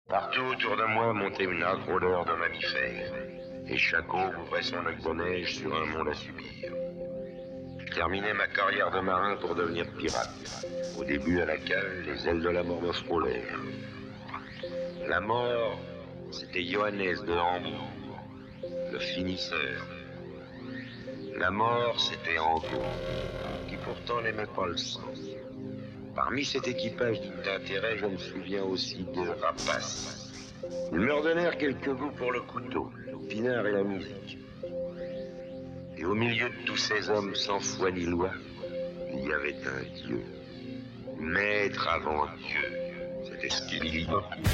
Partout autour de moi montait une âcre odeur de mammifères, et chaque eau couvrait son lac de neige sur un monde à subir. Je terminais ma carrière de marin pour devenir pirate, au début à la cale, les ailes de la mort me frôlèrent. La mort, c'était Johannes de Hambourg, le finisseur. La mort, c'était Angot, qui pourtant n'aimait pas le sang. Parmi cet équipage digne d'intérêt, je me souviens aussi de Rapace. Ils me redonnèrent quelques goûts pour le couteau, le pinard et la musique. Et au milieu de tous ces hommes sans foi ni loi, il y avait un Dieu. Maître avant Dieu. C'était ce qu'il dit.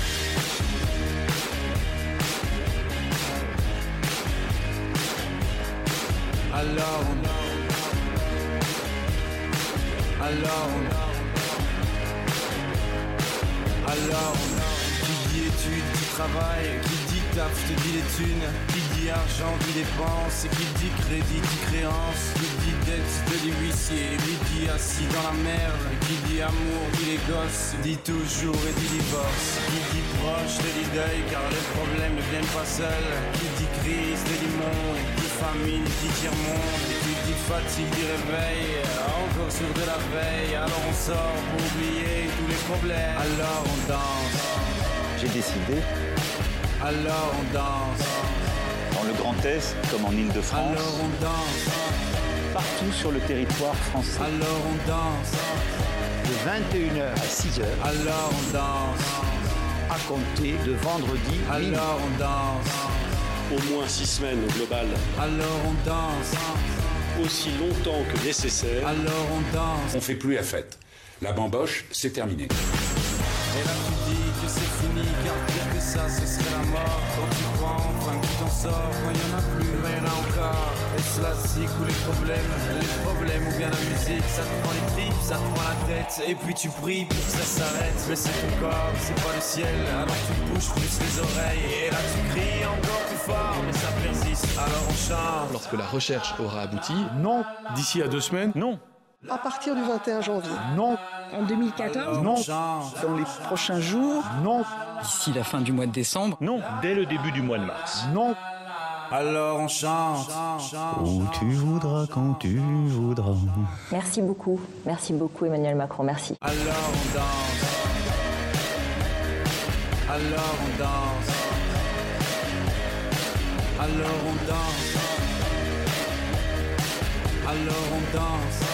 Alors, qui dit études, dit travail, qui dit taf, je te dis les thunes, qui dit argent, dit dépenses, et qui dit crédit, dit créance, qui dit dette, te dit huissier, qui dit assis dans la merde, qui dit amour, dit les gosses, dit toujours et dit divorce, qui dit proche, te dit deuil, car les problèmes ne viennent pas seuls, qui dit crise, te dit monde, qui dit famine, dit tiers-monde, qui dit fatigue, dit réveil, encore sur de la veille, alors on sort pour oublier tous les problèmes, alors on danse. J'ai décidé. Alors on danse. Dans le Grand Est, comme en Île-de-France. Alors on danse. Partout sur le territoire français. Alors on danse. De 21h à 6h. Alors on danse. À compter de vendredi. Alors on danse. Au moins 6 semaines au global. Alors on danse. Aussi longtemps que nécessaire. Alors on danse. On fait plus la fête. La bamboche, c'est terminé. Et là tu dis que c'est fini, car pire que ça, ce serait la mort. Quand tu crois enfin que tu t'en sors, quand il y en a plus, mais il y en a encore. Est-ce la zik ou les problèmes ou bien la musique, ça te prend les tripes, ça te prend la tête. Et puis tu pries pour que ça s'arrête, mais c'est ton corps, c'est pas le ciel. Alors tu bouges plus les oreilles, et là tu cries encore plus fort, mais ça persiste, alors on chante. Lorsque la recherche aura abouti, non. D'ici à 2 semaines, non. À partir du 21 janvier. Non. En 2014 Non. Dans les prochains jours. Non. D'ici la fin du mois de décembre. Non. Dès le début du mois de mars. Non. Alors on chante. Où tu voudras, quand tu voudras. Merci beaucoup Emmanuel Macron, merci. Alors on danse. Alors on danse. Alors on danse. Alors on danse.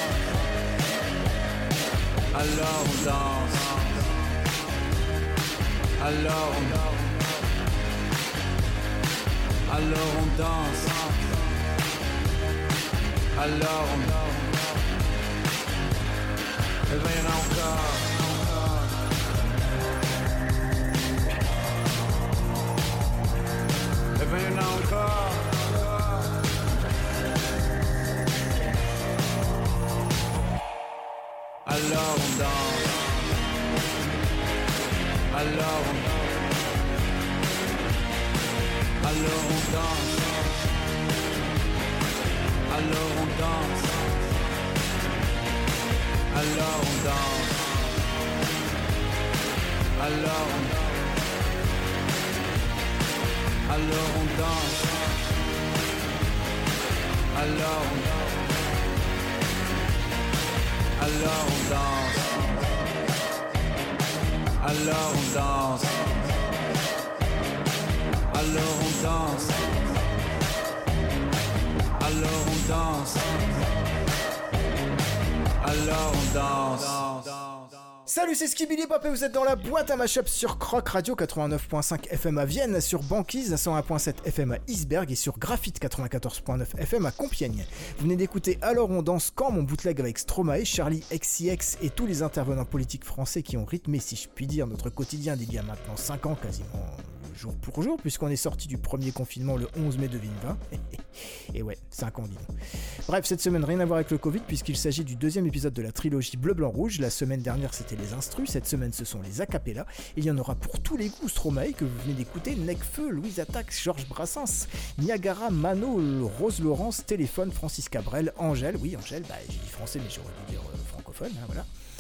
Alors on danse. Alors on danse. Alors on danse. Alors on danse. Eh ben y'en a encore. Eh ben y'en a encore. Alors on danse. Alors on danse. Alors on danse. Alors on danse. Alors on danse. Alors on danse. Alors on danse. Alors on danse. Alors on danse. Alors on danse. Alors on danse. Alors on danse. Alors on danse. Salut, c'est Skibidi Pop et vous êtes dans la boîte à mashup sur Croc Radio 89.5 FM à Vienne, sur Banquise 101.7 FM à Isberg et sur Graphite 94.9 FM à Compiègne. Vous venez d'écouter Alors on danse quand, mon bootleg avec Stromae, Charlie XCX et tous les intervenants politiques français qui ont rythmé, si je puis dire, notre quotidien d'il y a maintenant 5 ans quasiment jour pour jour, puisqu'on est sorti du premier confinement le 11 mai 2020. Et ouais, 5 ans, dis donc. Bref, cette semaine, rien à voir avec le Covid, puisqu'il s'agit du deuxième épisode de la trilogie Bleu, Blanc, Rouge. La semaine dernière, c'était les instrus, cette semaine, ce sont les acapellas. Il y en aura pour tous les goûts: Stromae, que vous venez d'écouter, Necfeu, Louise Attaque, Georges Brassens, Niagara, Mano, Rose Laurence, Téléphone, Francis Cabrel, Angèle, oui, Angèle, j'ai dit français, mais j'aurais dû dire francophone, hein, voilà.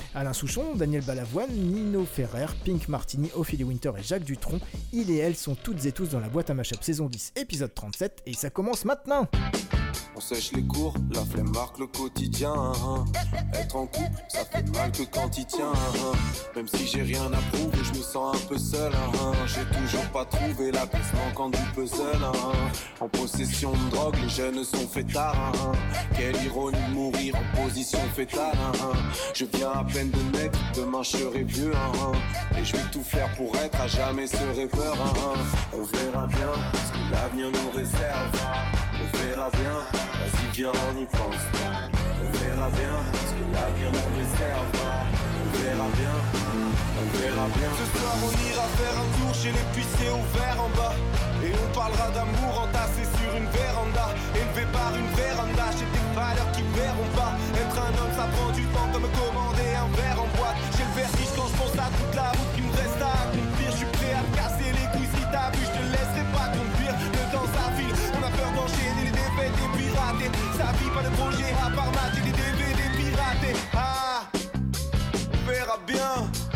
Alain Souchon, Daniel Balavoine, Nino Ferrer, Pink Martini, Ophélie Winter et Jacques Dutronc, ils et elles sont toutes et tous dans la boîte à mashup saison 10, épisode 37, et ça commence maintenant. On sèche les cours, la flemme marque le quotidien. Être en couple, ça fait mal que quand il tient. Même si j'ai rien à prouver, je me sens un peu seul. J'ai toujours pas trouvé la pièce manquante du puzzle. En possession de drogue, les jeunes sont fêtards. Quelle ironie de mourir en position fétale. Je viens à peine de naître, demain je serai vieux. Et je vais tout faire pour être à jamais ce rêveur. On verra bien ce que l'avenir nous réserve. On verra bien, vas-y viens on y pense. On verra bien ce que l'avenir nous réserve. On verra bien, on verra bien. Ce soir on ira faire un tour chez les puissés au vert en bas. Et on parlera d'amour entassé sur une véranda. Élevé par une véranda, j'ai des valeurs qui ne verront pas. Être un homme ça prend du temps comme commander un verre en boîte. J'ai le vertige quand je pense à toute la route qui me reste à accomplir. Je suis prêt à me casser les couilles si t'as vu, je te laisserai pas conduire. Le temps s'affile, on a peur d'enchaîner les défaites et pirater. Ça vit pas de projet à part mater les DVD piratés. Ah, on verra bien.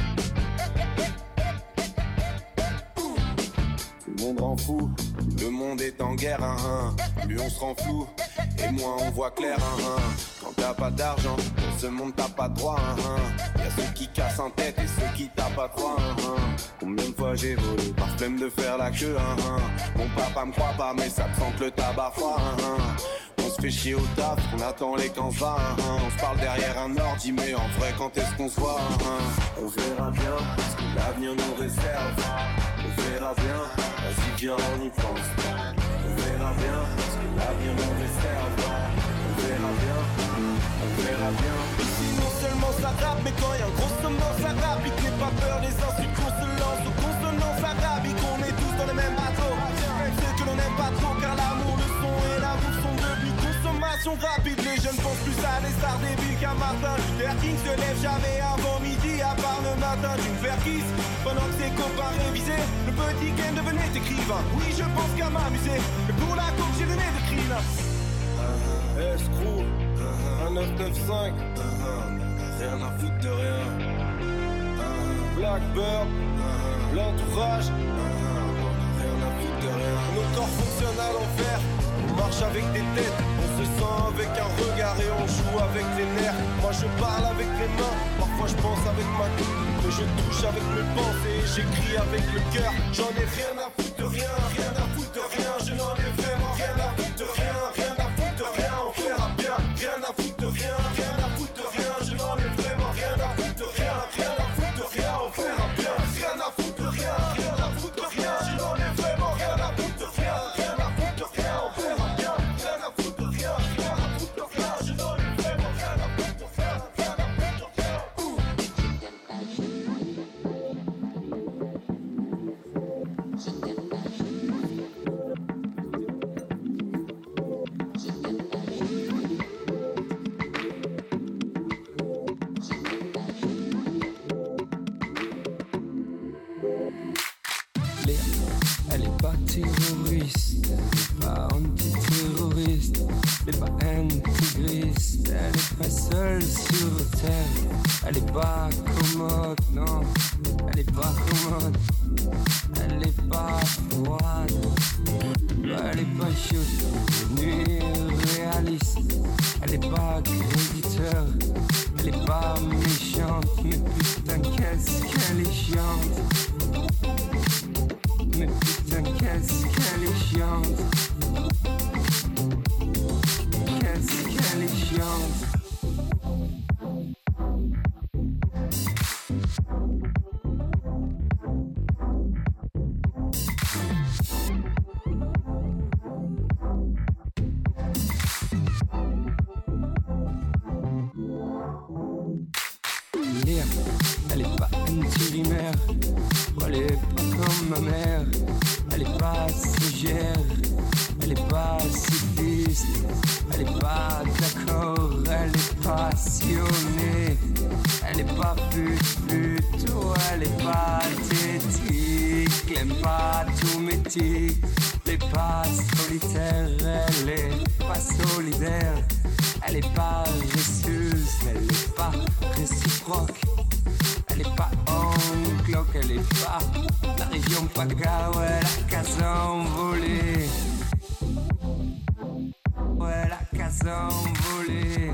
Tout le monde rend fou, le monde est en guerre, Plus on se rend flou, et moins on voit clair, Quand t'as pas d'argent, dans ce monde t'as pas de droit, Y'a ceux qui cassent en tête et ceux qui tapent à trois, Combien de fois j'ai volé par flemme de faire la queue, Mon papa me croit pas mais ça te sent que le tabac froid, On se fait chier au taf, on attend les camps va, On se parle derrière un ordi mais en vrai quand est-ce qu'on se voit, On verra bien ce que l'avenir nous réserve. On verra bien, vas-y viens on y pense. On verra bien ce que l'avenir nous réserve. On verra bien, on verra bien. Ici non seulement ça rappe, mais quand y'a un gros sommet ça rappe. N'aie pas peur des insultes qu'on se lance aux consonances arabiques. On est tous dans le même bateau, même ceux que l'on n'aime pas trop. Car l'amour, le son et la bouffe sont devenus consommation rapide. Les jeunes pensent plus à des stars débiles qu'à Martin Luther King se lève jamais avant midi, à part le matin d'une perquise. Pendant que ses copains révisaient, le petit Ken devenait écrivain. Oui, je pense qu'à m'amuser, mais pour la coke j'ai donné des crines. Escroc, un 995, rien à foutre de rien. Blackbird, l'entourage, rien à foutre de rien. Nos corps fonctionnent à l'enfer, on marche avec des têtes, on se sent avec un regard et on joue avec les nerfs. Moi je parle avec les mains, parfois je pense avec ma tête, mais je touche avec mes pensées et j'écris avec le cœur. J'en ai rien à foutre de rien, rien à foutre de rien. Je n'en ai vraiment rien à foutre de rien, rien à foutre de rien. On verra bien, rien à foutre de rien, rien à foutre de rien. Je n'en ai vraiment rien à foutre de rien, rien à foutre de rien. On verra bien, rien à foutre de rien, rien à foutre de rien. Je n'en ai vraiment rien à foutre de rien, rien à foutre de rien. On verra bien, rien à foutre de rien, rien à foutre de rien. Je n'en ai vraiment rien à foutre de rien, rien à foutre de rien. Elle est pas terroriste, elle est pas antiterroriste, elle est pas intégriste, elle est pas seule sur terre, elle est pas commode, non, elle est pas commode, elle est pas froide, elle est pas chaude, ni réaliste, elle est pas créditeur, elle est pas méchante, mais putain qu'est-ce qu'elle est chiante. Mais putain qu'est-ce qu'elle est chiante. Qu'est-ce qu'elle est chiante. Léa, elle est pas intérimaire, elle est pas comme ma mère, elle est pas stagiaire, elle est pas cycliste, elle est pas d'accord, elle est passionnée, elle est pas pute, oh, elle est pas tétique, elle aime pas tout métier, elle est pas solitaire, elle est pas solidaire, elle est pas paresseuse. elle est pas réciproque. Elle est pas en cloque, elle est pas la région PACA, ouais, la case envolée. Ouais, la case envolée.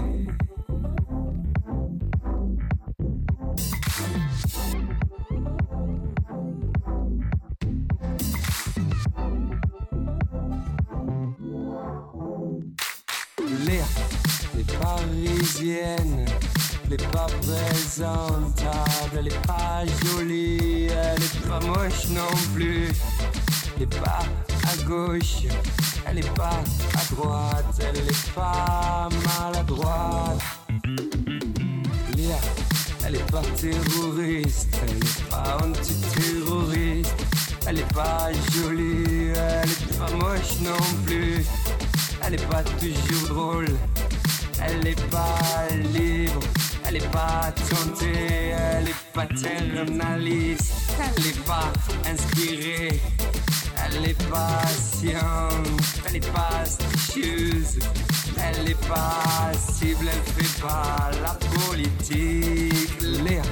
Les parisiennes, elle est pas présentable, elle est pas jolie, elle est pas moche non plus. Elle est pas à gauche, elle est pas à droite, elle est pas maladroite. Léa, elle est pas terroriste, elle est pas antiterroriste. Elle est pas jolie, elle est pas moche non plus. Elle est pas toujours drôle, elle est pas libre, elle est pas tentée, elle est pas paternaliste, elle est pas inspirée, elle est pas sciente, elle est pas astucieuse, elle est pas cible, elle fait pas la politique. Léa,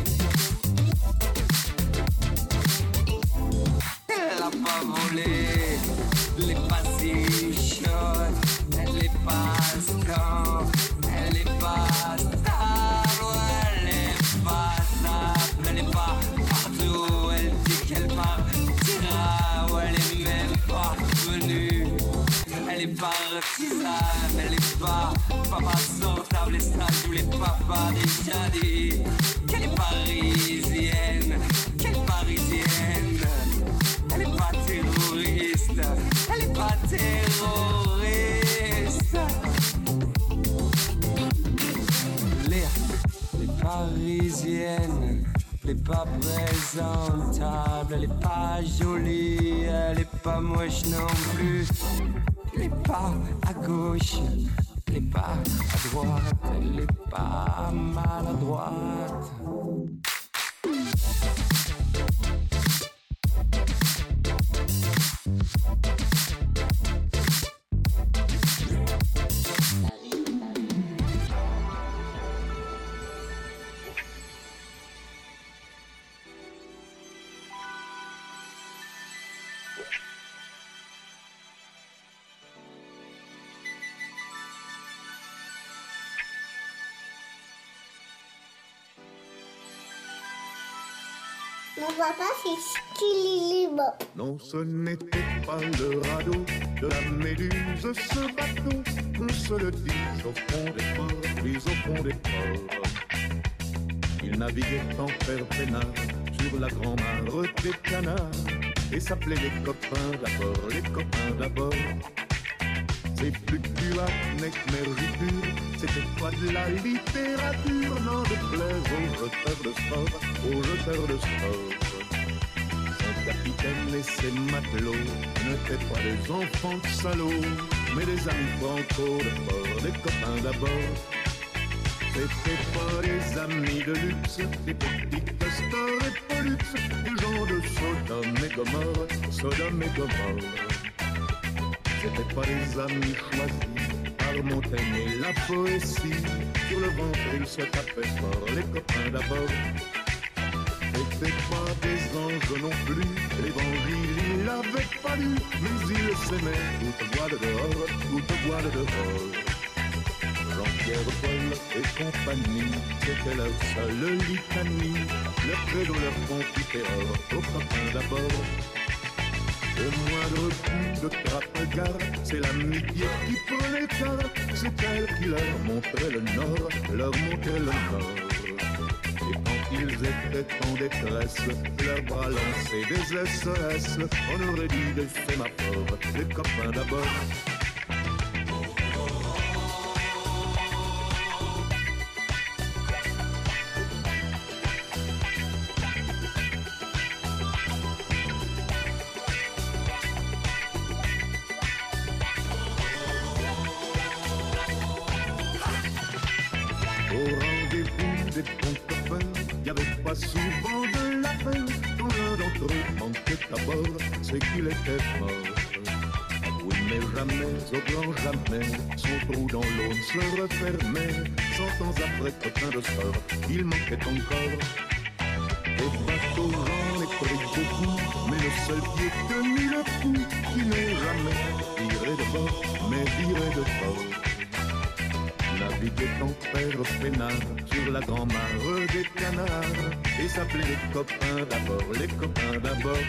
elle a pas volé, elle est pas si chaude. Elle est pas star, elle est pas star, elle est pas stable, elle est pas partout, elle dit qu'elle partira, elle est même pas venue, elle est pas partisane, elle est pas papa sortable, les stages où les papas déjà dit qu'elle est parisienne, elle est pas terroriste, elle est pas terroriste. Les parisiennes, elle est pas présentable, elle est pas jolie, elle est pas moche non plus. Elle est pas à gauche, elle est pas à droite, elle est pas maladroite. Mon papa, c'est Skilly Bop. Non, ce n'était pas le radeau de la Méduse, ce bateau, on se le dit au fond des ports, puis au fond des ports. Il naviguait en père peinard sur la grand-mare des canards et s'appelait les copains d'abord, les copains d'abord. C'est fluctuates, mergitures, c'était pas de la littérature, n'en déplaise aux jeteurs de sport, aux jeteurs de sport. Son capitaine et ses matelots n'étaient pas des enfants de salauds, mais des amis franco de bord, des copains d'abord. C'était pas des amis de luxe, des petits castors et pollux, des gens de Sodome et Gomorre. C'était pas des amis choisis par Montaigne et la poésie. Sur le ventre ils se tapaient fort, les copains d'abord. C'était pas des anges non plus, l'évangile il l'avait pas lu, mais ils s'aimaient, toute voix de dehors, toute voix de dehors. Jean-Pierre, Paul et compagnie, c'était leur seule litanie, leur credo, leur confiteor, aux copains d'abord. Au moindre coup de Trafalgar, c'est l'amitié qui prenait tard, c'est elle qui leur montrait le nord, leur montrait le nord. Et quand ils étaient en détresse, leurs bras lançaient des SOS, on aurait dit des sémaphores, les copains d'abord. Pas souvent de la peine, quand l'un d'entre eux manquait à bord, c'est qu'il était mort. Oui, Mais jamais, au grand jamais, son trou dans l'aune se refermait. 100 ans après copain de sort, il manquait encore. Des bateaux, j'en ai pris beaucoup, mais le seul qui ait tenu le coup, qui n'est jamais viré de bord, mais viré de port. Naviguait en père peinard sur la grand-mare des canards, et s'appelait les copains d'abord, les copains d'abord.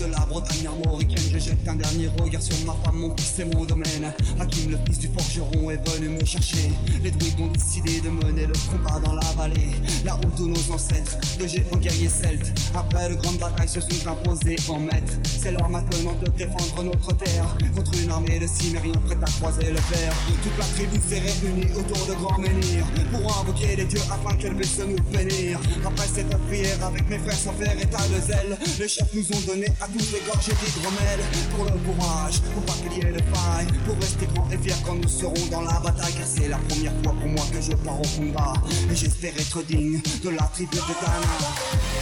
de la Bretagne armoricaine. Je jette un dernier regard sur ma femme, mon fils et mon domaine. Hakim, le fils du forgeron, est venu me chercher. Les druides ont décidé de mener le combat dans la vallée, la route de nos ancêtres, de géants guerriers celtes. Après de grandes batailles se sont imposées en maîtres. C'est l'heure maintenant de défendre notre terre contre une armée de cimériens prête à croiser le fer. Toute la tribu s'est réunie autour de grands menhirs pour invoquer les dieux afin qu'elle puisse nous bénir. Après cette prière avec mes frères sans faire état de zèle, les chefs nous ont donné à tous les gorges d'hydromel. Pour le courage, pour pas qu'il y ait de faille, pour rester grands et fiers quand nous serons dans la bataille. Car c'est la première fois pour moi que je pars au combat, et j'espère être digne de la tribu de Dana.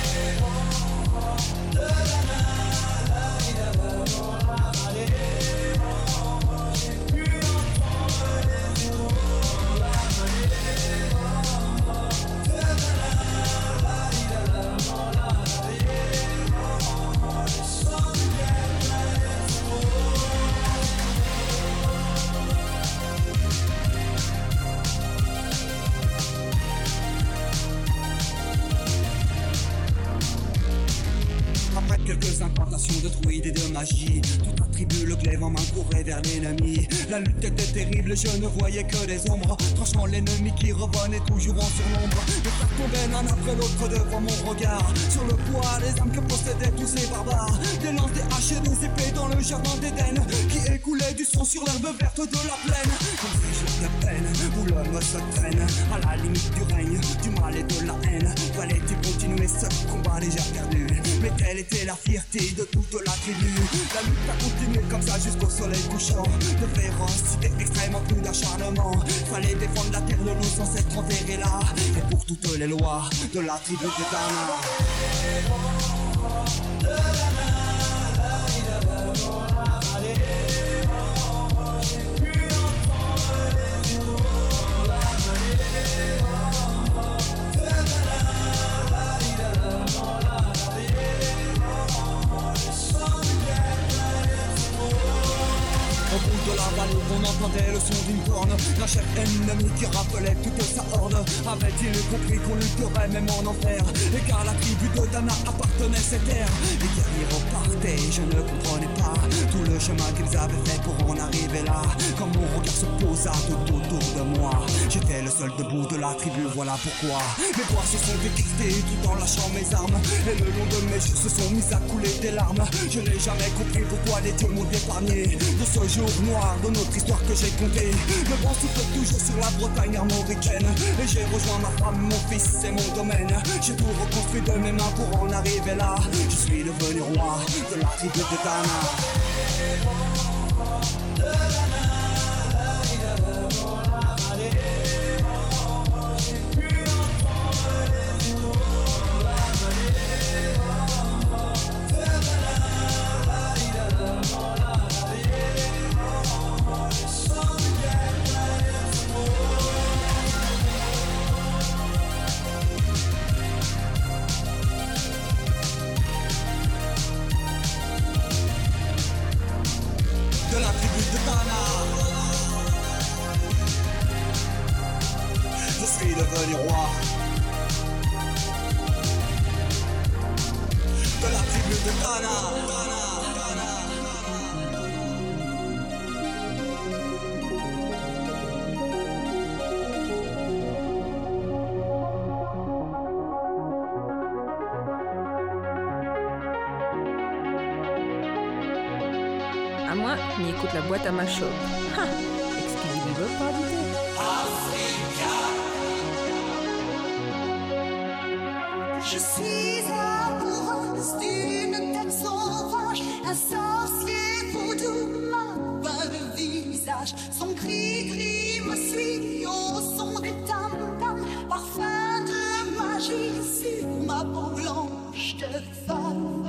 Quelques incantations de druides et de magie, toute la tribu, le glaive en main, courait vers l'ennemi. La lutte était terrible, je ne voyais que des ombres, tranchant l'ennemi qui revenait toujours en surnombre. Les frères tombaient l'un après l'autre devant mon regard, sur le poids des armes que possédaient tous ces barbares. Des lances, des haches et des épées dans le jardin d'Éden, qui écoulait du sang sur l'herbe verte de la plaine. Comme ces jours de peine, où l'homme se traîne à la limite du règne, du mal et de la haine. Fallait-il continuer ce combat déjà perdu? Mais telle était la fierté de toute la tribu. La lutte a continué comme ça jusqu'au soleil couchant. De férocité extrême en plus d'acharnement. Fallait défendre la terre de nos ancêtres enterrés là. Et pour toutes les lois de la tribu de Dana. De la vallée, on entendait le son d'une corne, d'un chef ennemi qui rappelait toute sa horde. Avait-il compris qu'on lutterait même en enfer, et car la tribu de Dana appartenait ces terres. Les guerriers repartaient, je ne comprenais pas tout le chemin qu'ils avaient fait pour en arriver là. Quand mon regard se posa tout autour de moi, j'étais le seul debout de la tribu, voilà pourquoi mes doigts se sont décristés tout en lâchant mes armes, et le long de mes joues se sont mis à couler des larmes. Je n'ai jamais compris pourquoi les dieux m'ont épargné de ce jour noir de notre histoire que j'ai contée. Le vent souffle toujours sur la Bretagne armoricaine, et j'ai rejoint ma femme, mon fils et mon domaine. J'ai tout reconstruit de mes mains pour en arriver là. Je suis devenu roi de la tribu de Dana. Devenu roi de la tribu de Dana. À moi, on écoute la boîte à mashup. Excusez-moi, pas du tout. Je suis amoureuse d'une tête sauvage, un sorcier vaudou m'a peint le visage. Son cri-cri me suit au son des tam-tams, parfum de magie sur ma peau blanche de femme.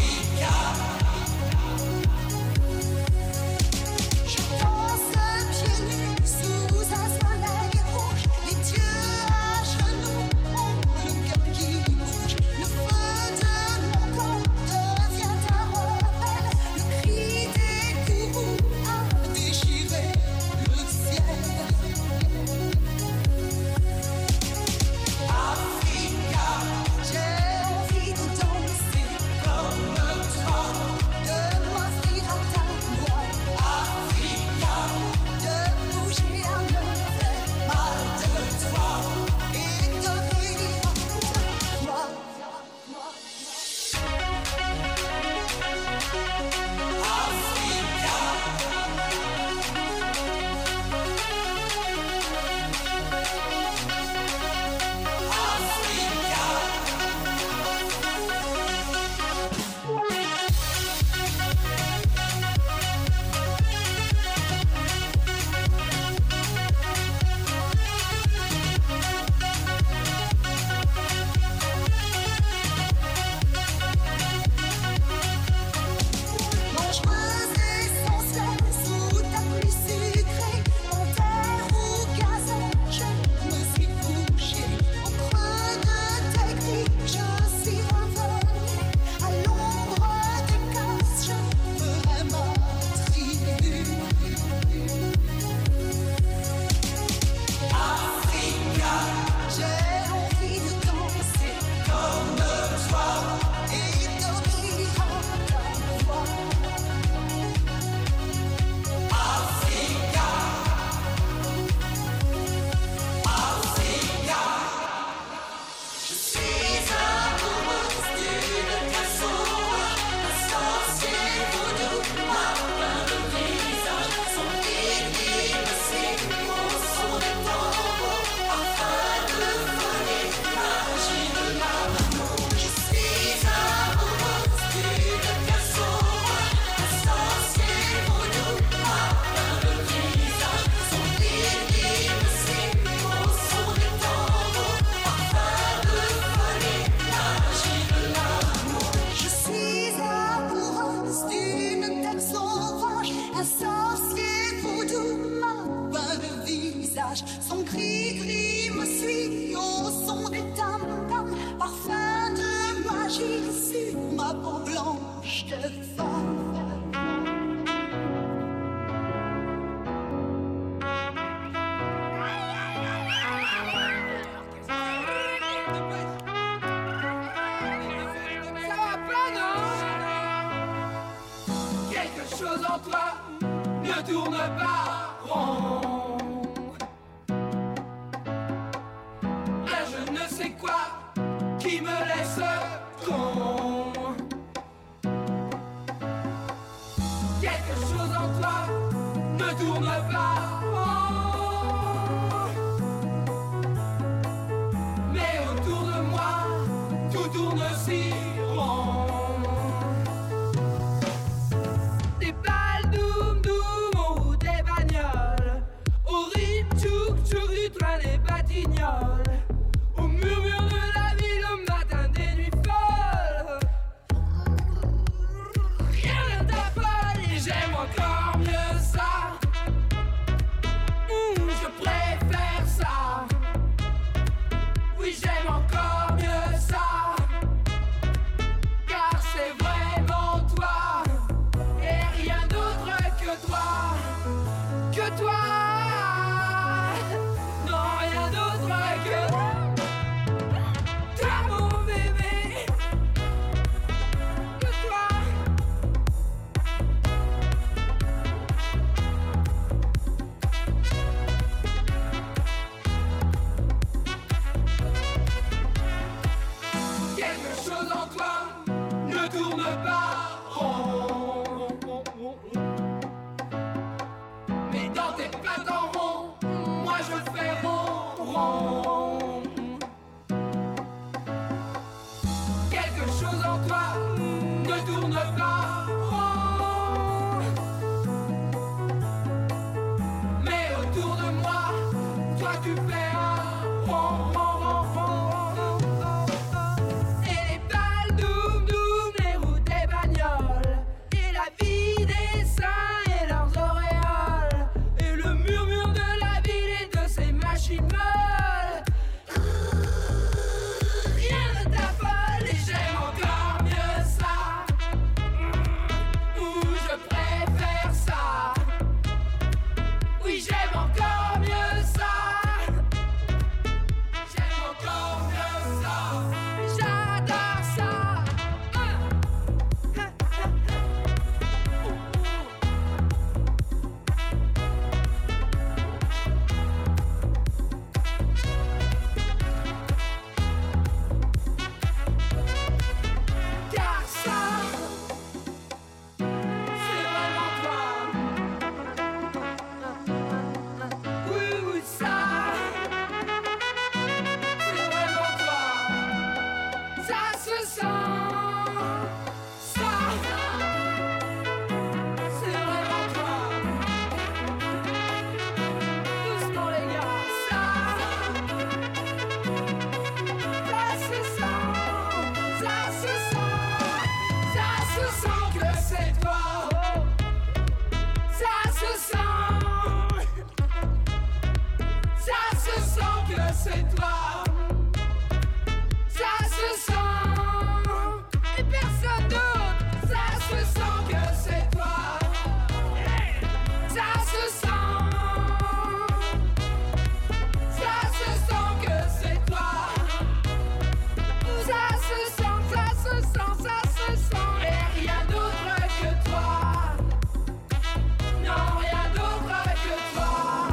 Je pense pied chose en toi ne tourne pas rond. Un je ne sais quoi qui me laisse con. Quelque chose en toi ne tourne pas rond. Mais autour de moi, tout tourne si rond. Des balles doum doum ou des bagnoles, au rythme tchouk tchouk du train des Batignolles, au murmure de la ville au matin des nuits folles. Rien ne t'affole et j'aime encore mieux ça. Je préfère ça. Oui, j'aime encore mieux ça. Car c'est vraiment toi et rien d'autre que toi. Que toi. Non, rien d'autre que toi, mon bébé. Que toi. Quelque chose en toi ne tourne pas rond. Mais dans tes pattes en rond, moi je fais rond, rond. Quelque chose en toi ne tourne pas rond. Mais autour de moi, toi tu fais un rond, rond, rond, rond. Et les balles doum doum, les routes des bagnoles, et la vie des saints et leurs auréoles, et le murmure de la ville et de ses machines molles. Rien ne t'affole et j'aime encore mieux ça. Je préfère ça. Oui, j'aime encore mieux ça. J'aime encore mieux ça. J'adore ça. Car ça, c'est vraiment toi. Oui, oui, ça, c'est vraiment toi. Ça se sent. Ça, c'est vraiment toi. Doucement les gars, ça se sent. Ça se sent. Ça se sent que c'est toi. Ça se sent. Ça se sent que c'est toi. Ça se sent. Et personne d'autre. Ça se sent que c'est toi. Ça se sent. Ça se sent que c'est toi. Ça se sent, ça se sent, ça se sent. Et rien d'autre que toi. Non, rien d'autre que toi.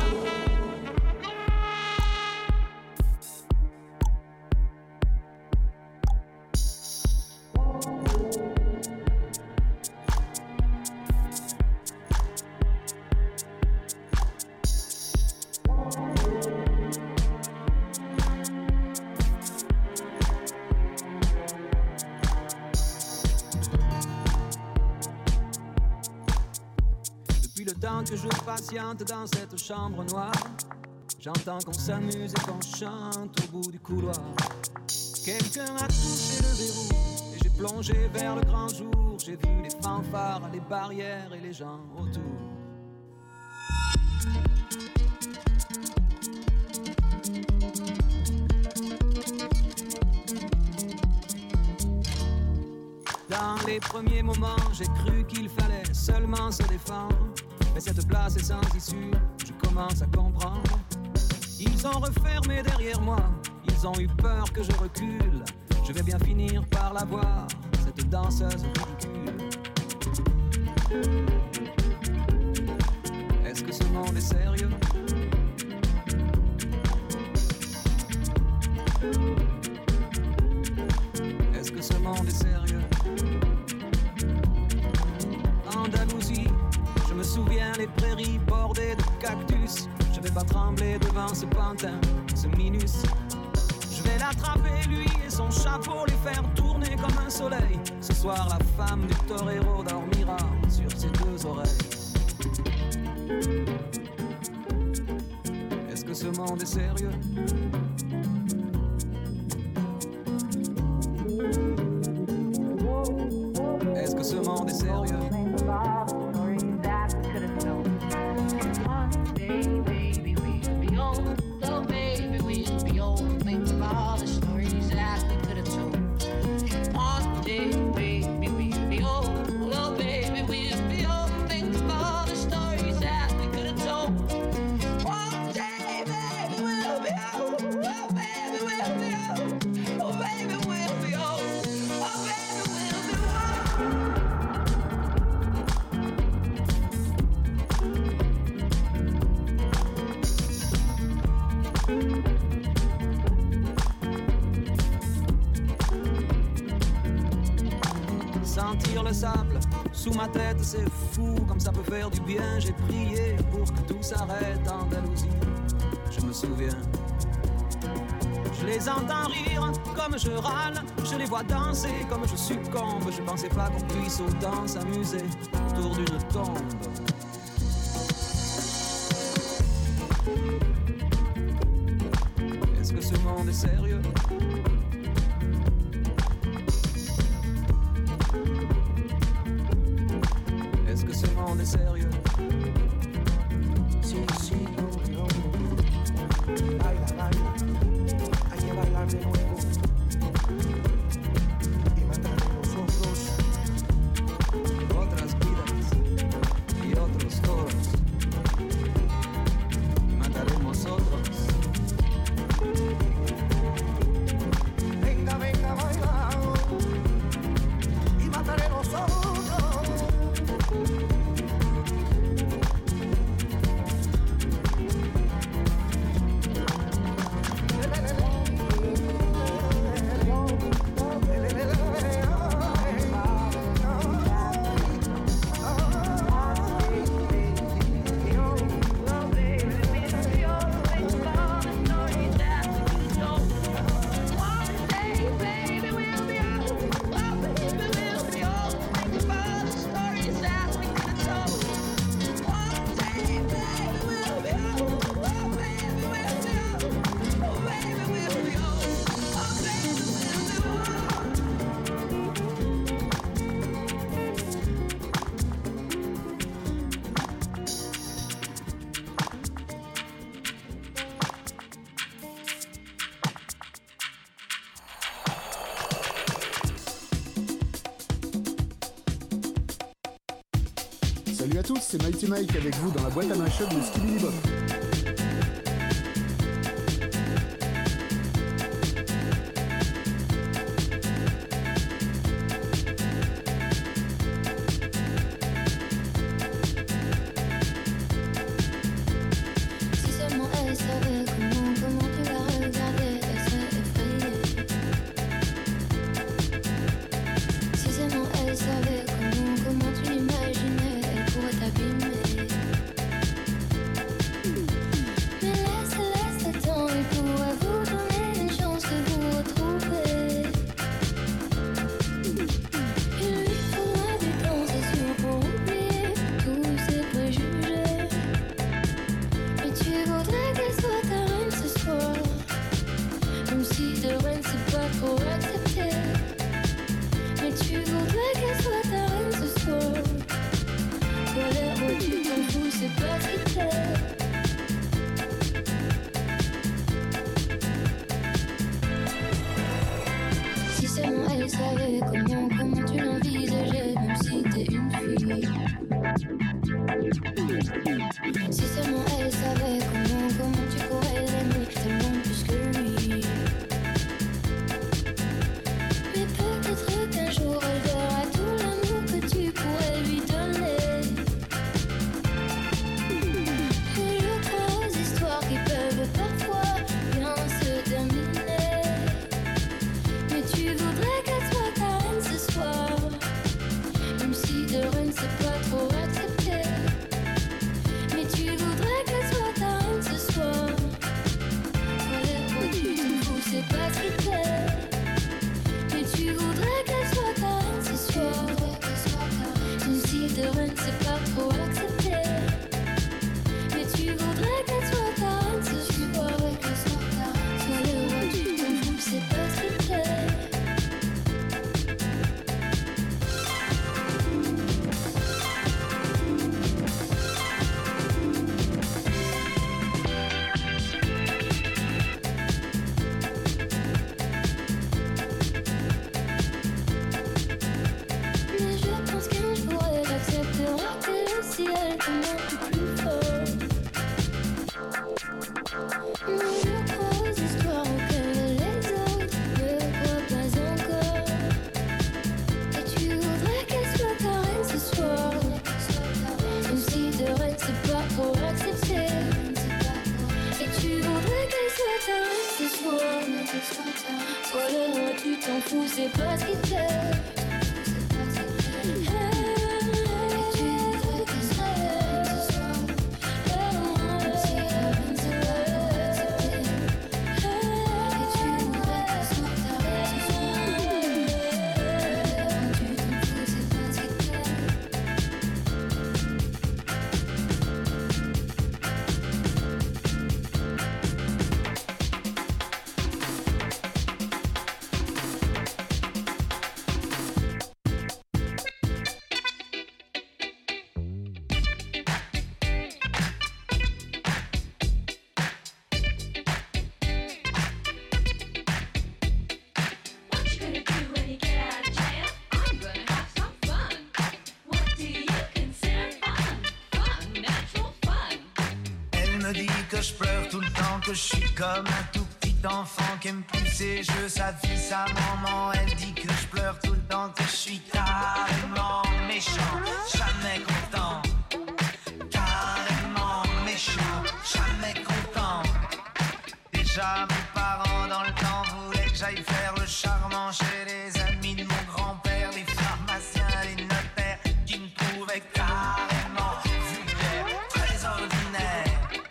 Depuis le temps que je patiente dans cette chambre noire, j'entends qu'on s'amuse et qu'on chante au bout du couloir. Quelqu'un a touché le verrou et j'ai plongé vers le grand jour. J'ai vu les fanfares, les barrières et les gens autour. Dans les premiers moments, j'ai cru qu'il fallait seulement se défendre. Mais cette place est sans issue, je commence à comprendre. Ils ont refermé derrière moi, ils ont eu peur que je recule. Je vais bien finir par la voir, cette danseuse ridicule. les prairies bordées de cactus. Je vais pas trembler devant ce pantin, ce minus. Je vais l'attraper lui et son chapeau, les faire tourner comme un soleil. Ce soir la femme du torero dormira sur ses deux oreilles. Est-ce que ce monde est sérieux? Est-ce que ce monde est sérieux? Sentir le sable sous ma tête, c'est fou comme ça peut faire du bien. J'ai prié pour que tout s'arrête en Andalousie, je me souviens. Je les entends rire comme je râle, je les vois danser comme je succombe. Je pensais pas qu'on puisse autant s'amuser autour d'une tombe. Est-ce que ce monde est sérieux? Est-ce que ce monde est sérieux? Sí, sí, no. Baila, baila. Hay que bailar de nuevo. Y matar los ojos. Otras vidas y otros toros. Y mataremos otros. Venga, venga, baila. Y mataremos otros. Salut à tous, c'est Mighty Mike avec vous dans la boîte à mashup de Skibidi Bop. Si seulement elle savait comment tu la regardais, elle serait effrayée. Si seulement elle savait comment tu l'imaginais, elle pourrait t'abîmer. Mais laisse le temps, il pourrait vous donner une chance de vous retrouver. Il lui faudra du temps, c'est sûr, pour oublier tous ses préjugés. Mais tu voudrais qu'elle soit ta reine ce soir, même si de reine c'est pas trop accepté. Mais tu voudrais qu'elle soit ta reine ce soir. Toi l'air où tu t'en fous, c'est pas ce qui t'aide. Si seulement elle savait comment tu l'envisageais, même si t'es une fille. Si seulement elle savait comment tu pourrais l'aimer tellement plus que lui. Mais peut-être qu'un jour elle verra tout l'amour que tu pourrais lui donner. Mais je crois aux histoires qui peuvent parfois bien se terminer. Mais tu voudrais qu'elle soit ta reine ce soir, même si de reine c'est pas trop accepté. reine, c'est pas trop accepté. Mais tu voudrais qu'elle soit ta reine ce soir, ouais, qu'elle soit ta reine. Sois le roi, tu t'en fous, c'est pas ce qui te plaît. Mais je pense qu'un jour elle acceptera que si elle te manque plus fort. Mais je crois aux histoires auxquelles les autres ne croient pas encore. Et tu voudrais qu'elle soit ta reine ce soir, même si de reine c'est pas trop accepté. Et tu voudrais qu'elle soit ta reine ce soir, sois le roi, tu t'en fous, c'est pas ce qui t'aime. Que je pleure tout le temps, que je suis comme un tout petit enfant qui aime plus ses jeux, sa vie, sa maman. Elle dit que je pleure tout le temps, que je suis carrément méchant, jamais content. Carrément méchant, jamais content. Déjà mes parents dans le temps voulaient que j'aille faire le charmant chez les amis de mon grand-père, les pharmaciens, les notaires qui me trouvaient carrément vulgaire, très ordinaire.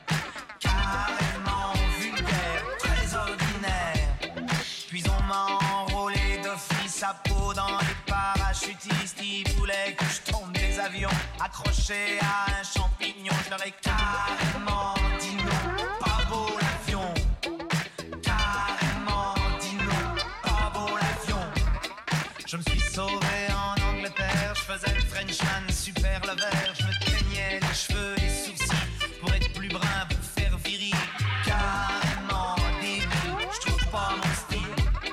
Sa peau dans les parachutistes, ils voulaient que je tombe des avions accroché à un champignon. Je leur ai carrément dit non, pas beau l'avion. Carrément dit non, pas beau l'avion. Je me suis sauvé en Angleterre, je faisais le Frenchman, super lover. Je me teignais les cheveux, les sourcils pour être plus brun, pour faire viril. Carrément débile, je trouve pas mon style.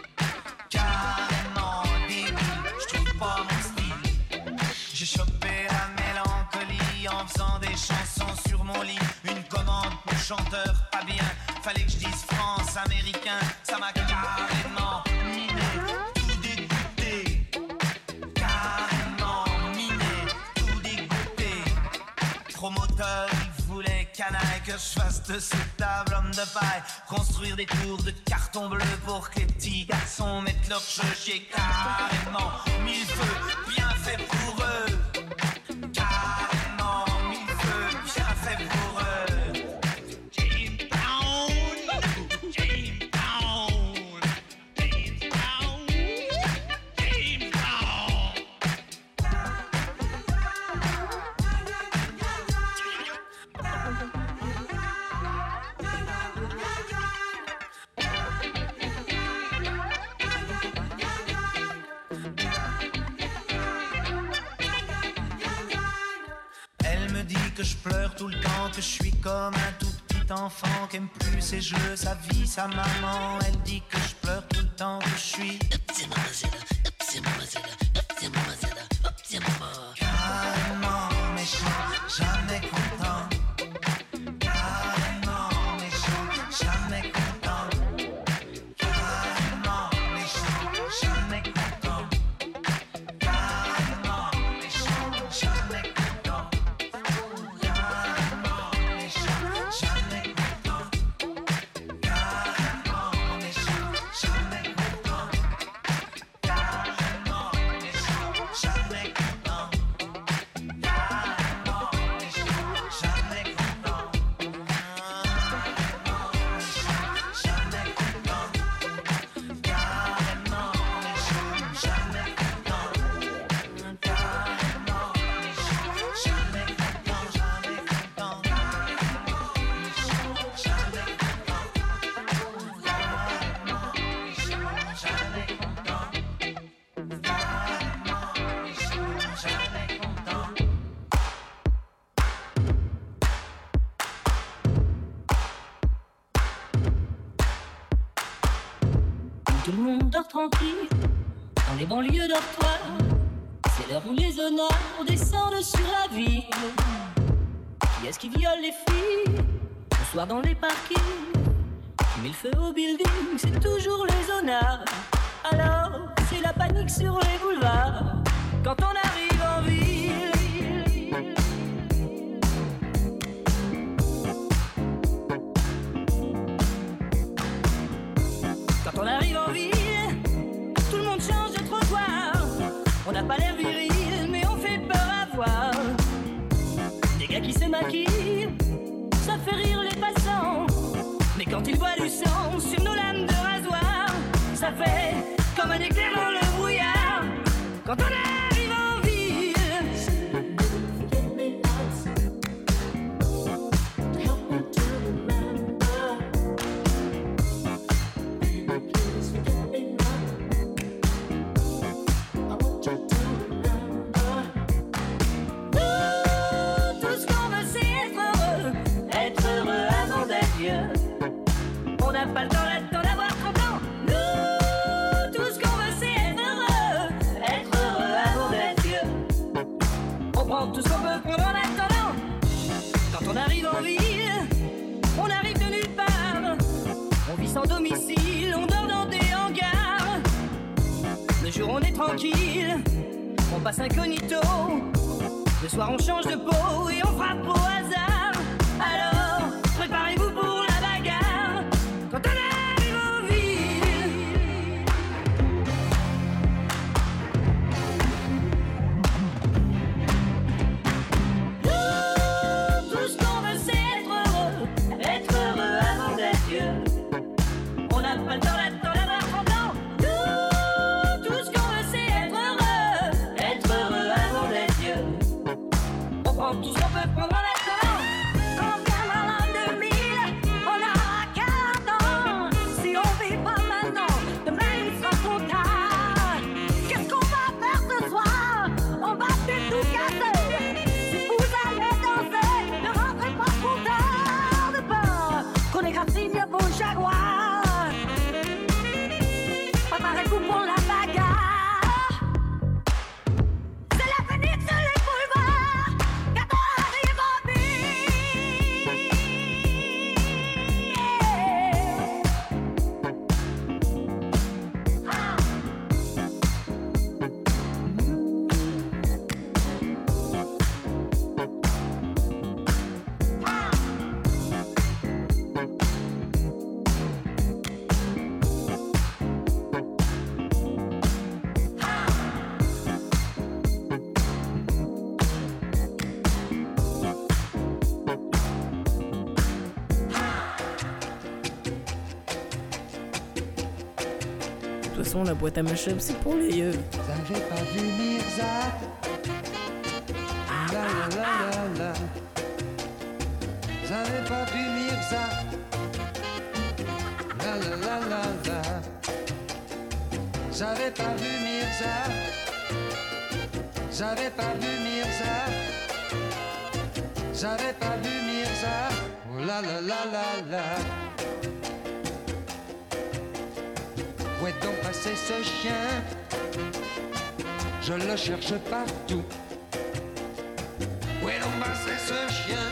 J'ai chopé la mélancolie en faisant des chansons sur mon lit. Une commande pour chanteur pas bien, fallait que je dise France américain. Ça m'a carrément miné, tout dégoûté. Carrément miné, tout dégoûté. Promoteur, il voulait canaille que je fasse de ce table homme de paille. Construire des tours de carton bleu pour que les petits garçons mettent leur jeu. J'ai carrément mis le feu, bien fait pour eux. Carrément mis le feu, bien fait pour eux. Jamestown, Jamestown, Jamestown, que je pleure tout le temps, que je suis comme un tout petit enfant qui aime plus ses jeux, sa vie, sa maman. Elle dit que je pleure tout le temps, que je suis carrément méchant, jamais content. Carrément méchant, jamais content. Carrément méchant, jamais content. Carrément méchant, jamais content. Carrément méchant, jamais content. Carrément méchant, jamais content. Carrément méchant, jamais content. Tout le monde dort tranquille dans les banlieues dortoirs. C'est l'heure où les honneurs descendent sur la ville. Qui est-ce qui viole les filles le soir dans les parkings? Qui met le feu au building? C'est toujours les honneurs. Alors c'est la panique sur les boulevards quand on arrive en ville. Quand on arrive en ville, tout le monde change de trottoir. On n'a pas l'air viril, mais on fait peur à voir. Des gars qui se maquillent, ça fait rire les passants. Mais quand ils voient du sang sur nos lames de rasoir, ça fait comme un éclair dans le brouillard. Quand on arrive en ville, tout ce qu'on veut c'est être heureux avant d'être vieux. On n'a pas le temps là-dedans d'avoir 30 ans. Nous, tout ce qu'on veut c'est être heureux avant d'être vieux. On prend tout ce qu'on peut prendre en attendant. Quand on arrive en ville, on arrive de nulle part. On vit sans domicile, on dort dans des hangars. Le jour on est tranquille, on passe incognito. Le soir on change de peau et on frappe au hasard. Alors, préparez-vous pour la bagarre. Quand on arrive en ville, tout ce qu'on veut c'est être heureux avant d'être vieux. On n'a pas le temps là-dedans d'avoir 30 ans. Tout ce qu'on veut c'est être heureux avant d'être vieux. On prend tout ce qu'on peut prendre en attendant. Quand viendra l'an 2000, on aura 40 ans. Si on vit pas maintenant, demain il sera trop tard. Qu'est-ce qu'on va faire ce soir? On va peut-être tout casser. Si vous allez danser, ne rentrez pas trop tard de peur qu'on égratigne vos jaguars. Préparez-vous pour la bagarre. C'est la panique sur les boulevards quand on arrive en ville. De toute façon, la boîte à mashup, c'est pour les yeux. J'avais pas vu Mirza. La la la la la. J'avais pas vu Mirza. La la la la la. J'avais pas vu Mirza. J'avais pas vu Mirza. J'avais pas vu Mirza. Oh la la la la la. Où est donc passé ce chien? Je le cherche partout. Où est donc passé ce chien?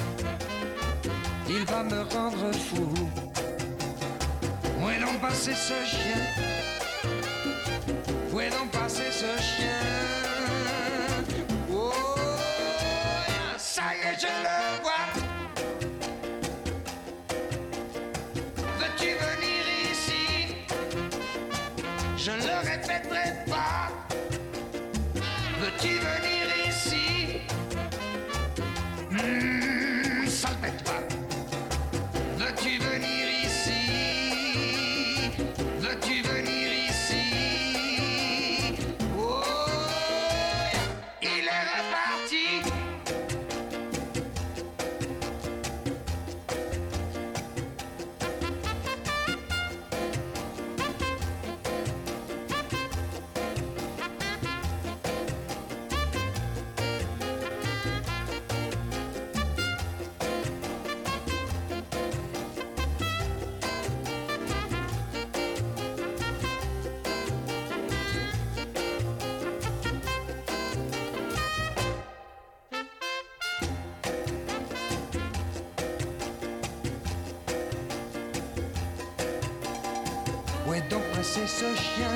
Il va me rendre fou. Où est donc passé ce chien? Où est donc passé ce chien? Oh, ça y est, je le vois. Veux-tu venir ici? Je ne le répéterai pas. Veux-tu venir ici? Ça ne pète pas. Veux-tu venir ici? Veux-tu venir ici? Oh, Où est donc passé ce chien?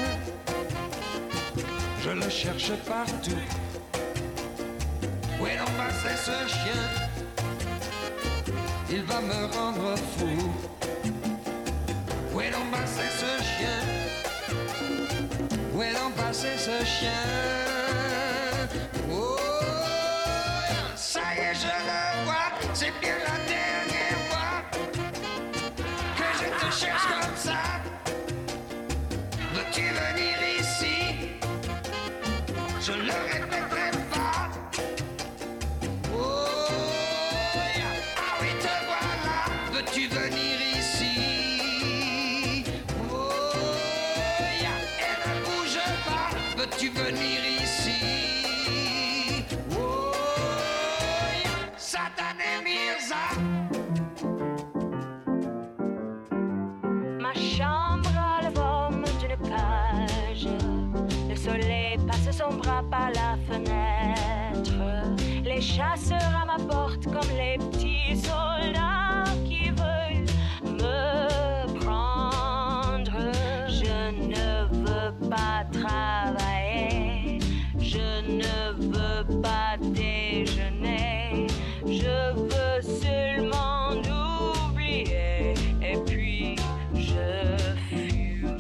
Je le cherche partout. Où est donc passé ce chien? Il va me rendre fou. Où est donc passé ce chien? Où est donc passé ce chien? Oh, ça y est, je le vois. C'est bien la dernière fois que je te cherche comme ça. Veux-tu venir ici? Je le répéterai pas. Oh, ah oui, te voilà. Veux-tu venir ici? Oh, et ne bouge pas. Veux-tu venir ici? Oh, Satan et Mirza. Ma chambre a le forme d'une cage. Le soleil passe son bras par la fenêtre. Les chasseurs à ma porte comme les petits soldats qui veulent me prendre. Je ne veux pas travailler. Je ne veux pas déjeuner. Je veux seulement oublier. Et puis je fume.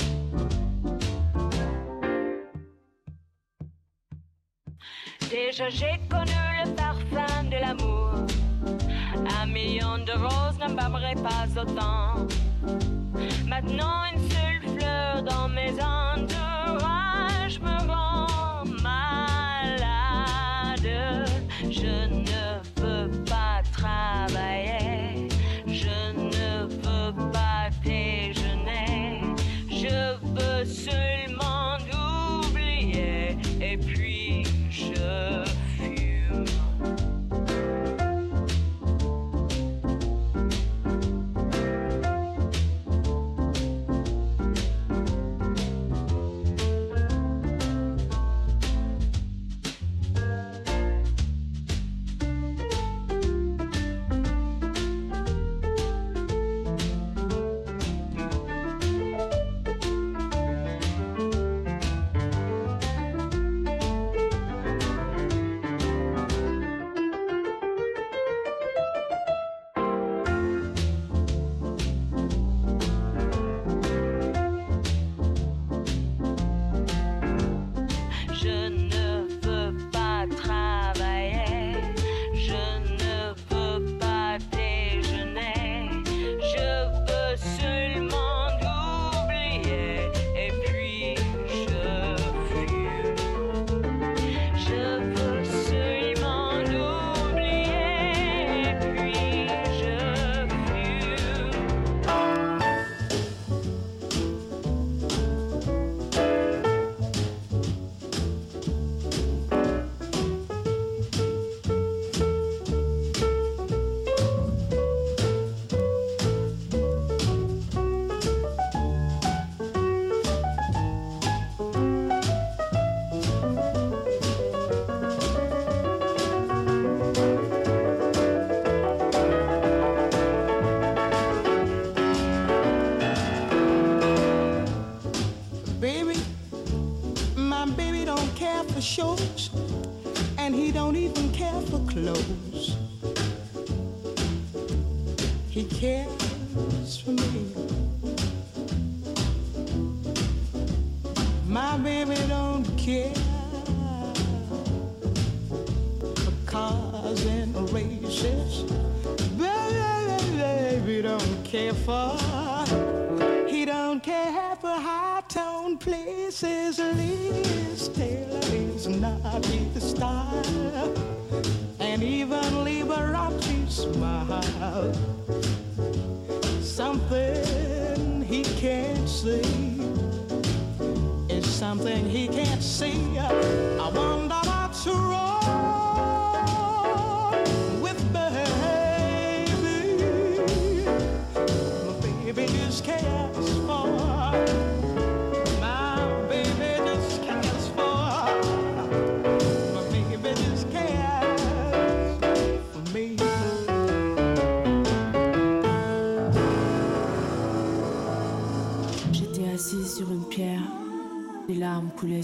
Déjà j'ai connu le parfum de l'amour. 1 million de roses n'embaumerait pas autant. Maintenant une seule fleur dans mes entourages me rend malade. Je ne veux pas travailler. Je ne veux pas déjeuner. Je veux seulement oublier. Et puis je fume. Je ne veux pas travailler. Je ne veux pas déjeuner. Je veux seulement oublier. Et puis je fume. Je veux seulement oublier. Et puis je fume. Baby, my baby don't care for shows, and he don't even care for clothes. He cares for me. My baby don't care for cars and races. Baby don't care for. He don't care for high-tone places. Liz Taylor is not his style, and even Liberace smile. Something he can't see is something he can't see. I wonder what's wrong with baby. My baby just cares for. My baby just cares for. My baby just cares for me.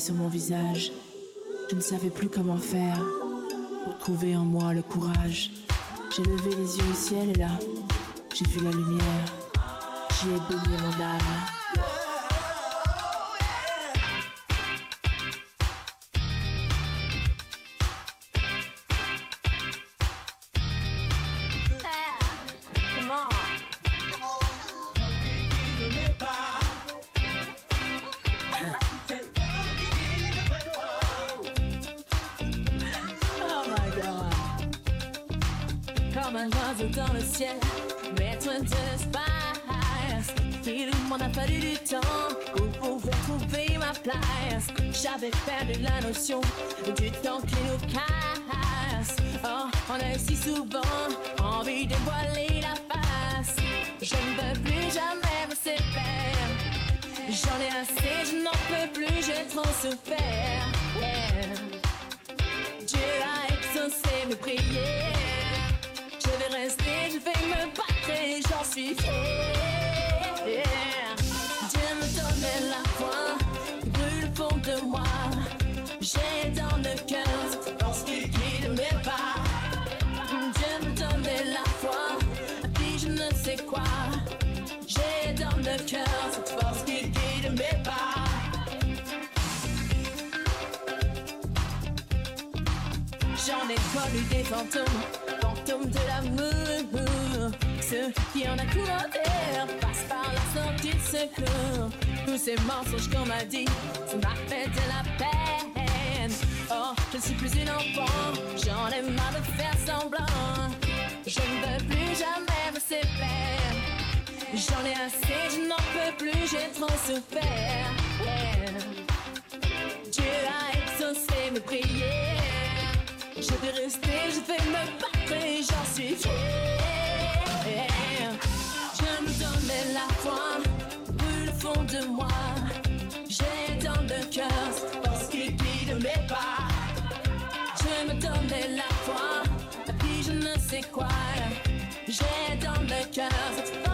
sur mon visage. Je ne savais plus comment faire pour trouver en moi le courage. J'ai levé les yeux au ciel et là, j'ai vu la lumière. J'y ai baigné mon âme. Comme un oiseau dans le ciel, maître de l'espace. Il m'en a fallu du temps pour pouvoir trouver ma place. J'avais perdu la notion du temps qui nous casse. Oh, on a si souvent envie de voiler la face. Je ne veux plus jamais me séparer. J'en ai assez, je n'en peux plus, j'ai trop souffert. Yeah. Dieu a exaucé mes prières. Je vais rester, je vais me battre et j'en suis fière. Yeah. Dieu me donnait la foi qui brûle au fond de moi. J'ai dans le cœur cette force qui guide mes pas. Dieu me donnait la foi, puis je ne sais quoi. J'ai dans le cœur cette force qui guide mes pas. J'en ai connu des fantômes, fantômes de l'amour. Ceux qui en a commentaire passent par la sortie de secours. Tous ces mensonges qu'on m'a dit, ça m'a fait de la peine. Oh, je ne suis plus une enfant, j'en ai marre de faire semblant. Je ne veux plus jamais me séparer. J'en ai assez, je n'en peux plus, j'ai trop souffert. Yeah. Dieu a exaucé mes prières. Je vais rester, je vais me battre et j'en suis fière. Yeah. Dieu me donnait la foi, brûle au fond de moi. J'ai dans le cœur cette force qui guide mes pas. Dieu me donnait la foi, et puis je ne sais quoi. J'ai dans le cœur cette force